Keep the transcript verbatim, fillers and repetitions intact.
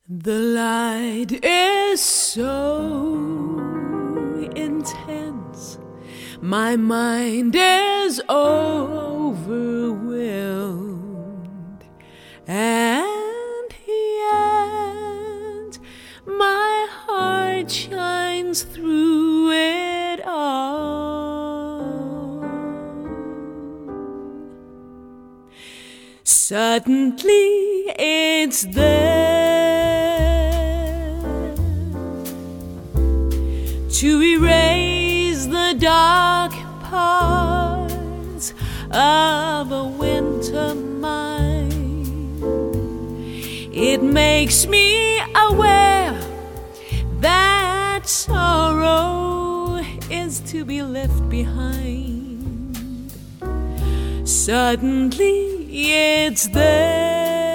The light is so intense, my mind is overwhelmed, and yet my heart shines through it all. Suddenly it's there to erase the dark parts of a winter mind. It makes me aware that sorrow is to be left behind. Suddenly it's there